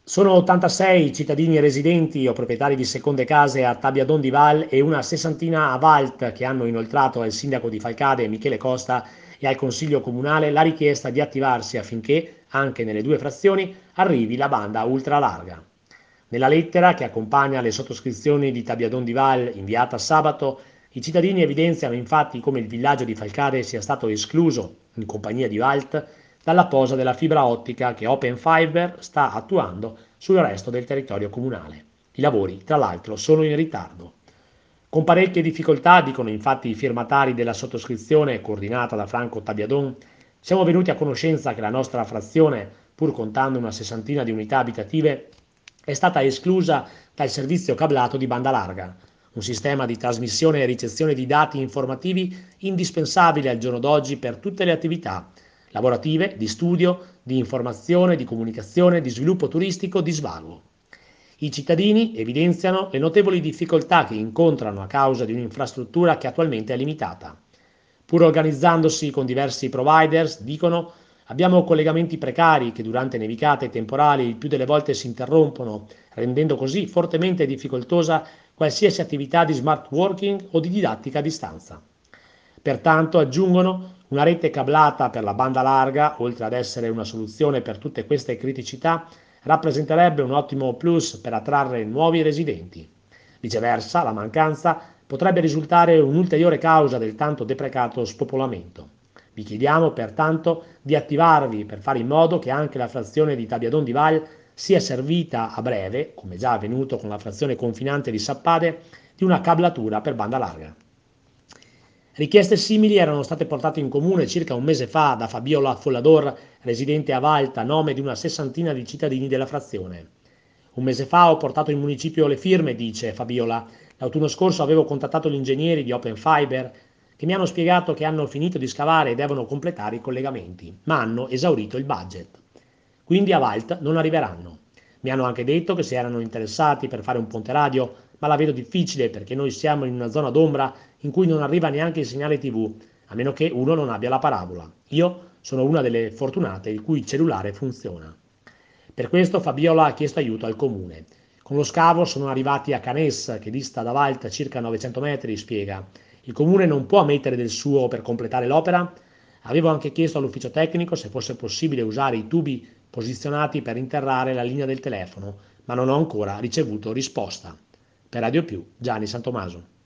Sono 86 cittadini residenti o proprietari di seconde case a Tabiadon di Val e una sessantina a Valt che hanno inoltrato al sindaco di Falcade, Michele Costa, e al consiglio comunale la richiesta di attivarsi affinché, anche nelle due frazioni, arrivi la banda ultralarga. Nella lettera che accompagna le sottoscrizioni di Tabiadon di Val, inviata sabato, i cittadini evidenziano infatti come il villaggio di Falcade sia stato escluso, in compagnia di Valt, dalla posa della fibra ottica che Open Fiber sta attuando sul resto del territorio comunale. I lavori, tra l'altro, sono in ritardo. Con parecchie difficoltà, dicono infatti i firmatari della sottoscrizione coordinata da Franco Tabiadon, siamo venuti a conoscenza che la nostra frazione, pur contando una sessantina di unità abitative, è stata esclusa dal servizio cablato di banda larga, un sistema di trasmissione e ricezione di dati informativi indispensabile al giorno d'oggi per tutte le attività lavorative, di studio, di informazione, di comunicazione, di sviluppo turistico, di svago. I cittadini evidenziano le notevoli difficoltà che incontrano a causa di un'infrastruttura che attualmente è limitata. Pur organizzandosi con diversi providers, dicono, abbiamo collegamenti precari che durante nevicate e temporali il più delle volte si interrompono, rendendo così fortemente difficoltosa qualsiasi attività di smart working o di didattica a distanza. Pertanto, aggiungono, una rete cablata per la banda larga, oltre ad essere una soluzione per tutte queste criticità, rappresenterebbe un ottimo plus per attrarre nuovi residenti. Viceversa, la mancanza potrebbe risultare un'ulteriore causa del tanto deprecato spopolamento. Vi chiediamo pertanto di attivarvi per fare in modo che anche la frazione di Tabiadon di Val sia servita a breve, come già avvenuto con la frazione confinante di Sappade, di una cablatura per banda larga. Richieste simili erano state portate in comune circa un mese fa da Fabiola Follador, residente a Valta, a nome di una sessantina di cittadini della frazione. Un mese fa ho portato in municipio le firme, dice Fabiola. L'autunno scorso avevo contattato gli ingegneri di Open Fiber che mi hanno spiegato che hanno finito di scavare e devono completare i collegamenti, ma hanno esaurito il budget. Quindi a Valt non arriveranno. Mi hanno anche detto che si erano interessati per fare un ponte radio, ma la vedo difficile perché noi siamo in una zona d'ombra in cui non arriva neanche il segnale TV, a meno che uno non abbia la parabola. Io sono una delle fortunate il cui cellulare funziona. Per questo Fabiola ha chiesto aiuto al comune. Con lo scavo sono arrivati a Canes, che dista da Valta circa 900 metri, spiega. Il comune non può mettere del suo per completare l'opera? Avevo anche chiesto all'ufficio tecnico se fosse possibile usare i tubi posizionati per interrare la linea del telefono, ma non ho ancora ricevuto risposta. Per Radio Più, Gianni Santomaso.